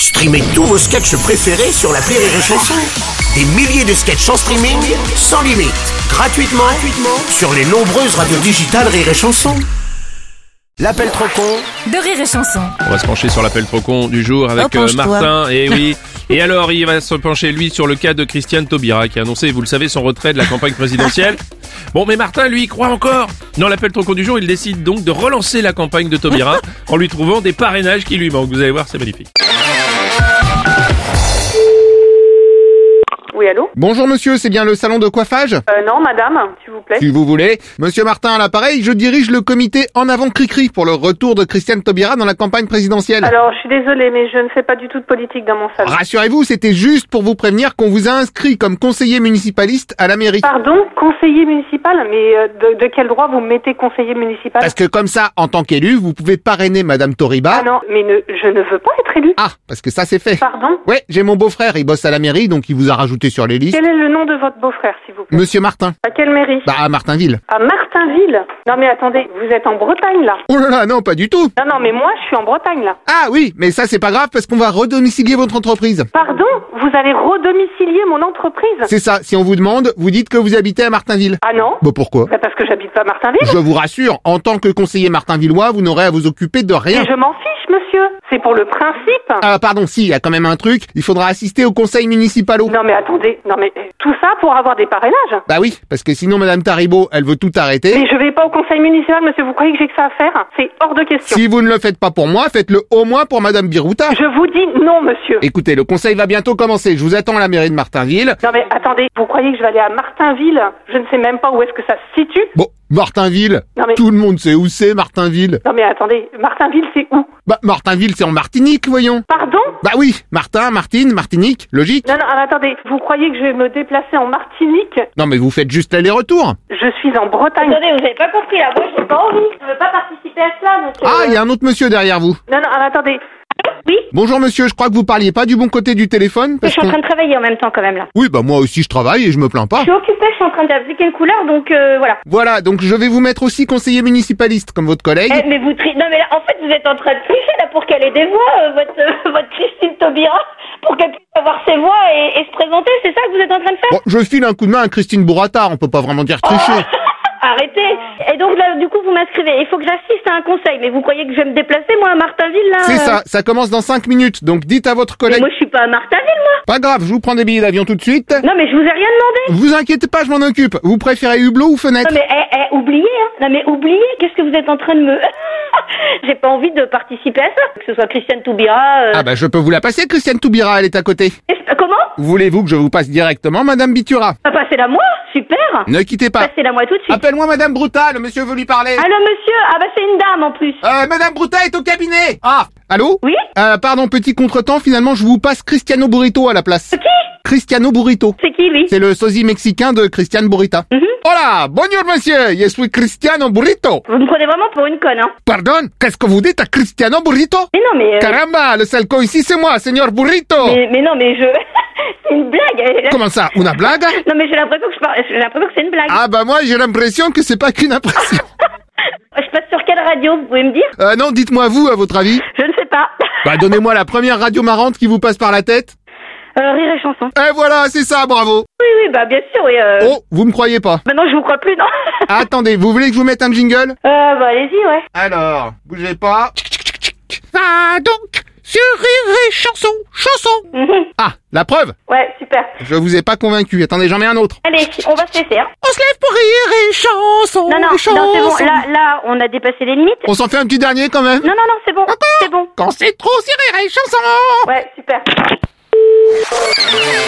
Streamez tous vos sketchs préférés sur l'appli Rire et Chanson. Des milliers de sketchs en streaming, sans limite, gratuitement sur les nombreuses radios digitales Rire et Chanson. L'appel trop con de Rire et Chanson. On va se pencher sur l'appel trop con du jour avec Martin. Et oui. Et alors, il va se pencher, lui, sur le cas de Christiane Taubira, qui a annoncé, vous le savez, son retrait de la campagne présidentielle. Bon, mais Martin, lui, croit encore. Dans l'appel trop con du jour, il décide donc de relancer la campagne de Taubira en lui trouvant des parrainages qui lui manquent. Vous allez voir, c'est magnifique. Oui, allô? Bonjour monsieur, c'est bien le salon de coiffage? Non, madame, s'il vous plaît. Si vous voulez. Monsieur Martin à l'appareil, je dirige le comité En Avant Cricri pour le retour de Christiane Taubira dans la campagne présidentielle. Alors, je suis désolée, mais je ne fais pas du tout de politique dans mon salon. Rassurez-vous, c'était juste pour vous prévenir qu'on vous a inscrit comme conseiller municipaliste à la mairie. Pardon? Conseiller municipal? Mais de quel droit vous me mettez conseiller municipal? Parce que comme ça, en tant qu'élu, vous pouvez parrainer Madame Taubira. Ah non, mais je ne veux pas être élu. Ah, parce que ça c'est fait. Pardon? Ouais, j'ai mon beau-frère, il bosse à la mairie, donc il vous a rajouté sur les listes. Quel est le nom de votre beau-frère, s'il vous plaît? Monsieur Martin. À quelle mairie? Bah, à Martinville. À Martinville? Non mais attendez, vous êtes en Bretagne là? Oh là là, non, pas du tout. Non mais moi je suis en Bretagne là. Ah oui, mais ça c'est pas grave parce qu'on va redomicilier votre entreprise. Pardon? Vous allez redomicilier mon entreprise? C'est ça, si on vous demande, vous dites que vous habitez à Martinville. Ah non? Bah pourquoi? Bah parce que j'habite pas à Martinville. Je vous rassure, en tant que conseiller martinvillois, vous n'aurez à vous occuper de rien. Et je m'en fiche, monsieur. C'est pour le principe. Ah pardon, si, il y a quand même un truc, il faudra assister au conseil municipal. Non mais attendez, non mais tout ça pour avoir des parrainages? Bah oui, parce que sinon Madame Taribo, elle veut tout arrêter. Mais je vais pas au conseil municipal, monsieur, vous croyez que j'ai que ça à faire? C'est hors de question. Si vous ne le faites pas pour moi, faites-le au moins pour Madame Birouta. Je vous dis non, monsieur. Écoutez, le conseil va bientôt commencer, je vous attends à la mairie de Martinville. Non mais attendez, vous croyez que je vais aller à Martinville? Je ne sais même pas où est-ce que ça se situe. Bon, Martinville, non, mais... tout le monde sait où c'est Martinville. Non mais attendez, Martinville c'est où? Bah Martinville c'est en Martinique, voyons. Pardon? Bah oui, Martin, Martine, Martinique, logique. Non, attendez, vous croyez que je vais me déplacer en Martinique? Non mais vous faites juste l'aller-retour. Je suis en Bretagne. Attendez, vous avez pas compris là, moi j'ai pas envie, je veux pas participer à cela donc... Ah, il y a un autre monsieur derrière vous. Non, attendez. Oui? Bonjour monsieur, je crois que vous parliez pas du bon côté du téléphone Je suis en train de travailler en même temps quand même là. Oui, bah moi aussi je travaille et je me plains pas. Je suis occupée, je suis en train d'appliquer une couleur donc voilà. Voilà, donc je vais vous mettre aussi conseiller municipaliste comme votre collègue. Mais vous non mais là, en fait vous êtes en train de tricher là pour qu'elle ait des voix, votre Christine Taubira, pour qu'elle puisse avoir ses voix et se présenter, c'est ça que vous êtes en train de faire? Bon, je file un coup de main à Christine Bourata, on peut pas vraiment dire tricher. Arrêtez. Et donc là, du coup, vous m'inscrivez. Il faut que j'assiste à un conseil. Mais vous croyez que je vais me déplacer, moi, à Martinville, là? C'est ça commence dans 5 minutes. Donc dites à votre collègue... Mais moi, je suis pas à Martinville, moi. Pas grave, je vous prends des billets d'avion tout de suite. Non, mais je vous ai rien demandé. Vous inquiétez pas, je m'en occupe. Vous préférez hublot ou fenêtre? Non, mais oubliez, hein. Non, mais oubliez. Qu'est-ce que vous êtes en train de me... J'ai pas envie de participer à ça. Que ce soit Christiane Taubira... Ah bah je peux vous la passer, Christiane Taubira, elle est à côté. Comment? Voulez-vous que je vous passe directement Madame Bitura? Passez-la moi, super. Ne quittez pas. Passez-la moi tout de suite. Appelle-moi Madame Bruta, le monsieur veut lui parler. Allô monsieur? Ah bah c'est une dame en plus. Madame Bruta est au cabinet. Ah, allô? Oui? Pardon, petit contretemps, finalement je vous passe Cristiano Burrito à la place. Qui? Cristiano Burrito. C'est qui lui? C'est le sosie mexicain de Christiane Burrita. Hola, bonjour monsieur, je suis Cristiano Burrito. Vous me prenez vraiment pour une conne, hein? Pardon, qu'est-ce que vous dites à Cristiano Burrito? Mais non mais... Caramba, le seul con ici c'est moi, señor Burrito. Mais non mais je... C'est une blague. Comment ça, une blague? Non mais j'ai l'impression que c'est une blague. Ah bah moi j'ai l'impression que c'est pas qu'une impression. Je passe sur quelle radio, vous pouvez me dire? Non, dites-moi vous, à votre avis. Je ne sais pas. Bah donnez-moi la première radio marrante qui vous passe par la tête. Rire et Chanson. Et voilà, c'est ça, bravo. Oui, bah bien sûr, oui. Oh, vous me croyez pas? Bah non, je vous crois plus, non. Attendez, vous voulez que je vous mette un jingle? Bah allez-y, ouais. Alors, bougez pas. Va donc sur Rire et Chanson. Ah, la preuve? Ouais, super. Je vous ai pas convaincu. Attendez, j'en mets un autre. Allez, on va se laisser, hein. On se lève pour Rire et Chanson. Non, c'est bon. Là, on a dépassé les limites. On s'en fait un petit dernier quand même? Non, c'est bon. Encore? C'est bon. Quand c'est trop, c'est Rire et Chanson. Ouais, super.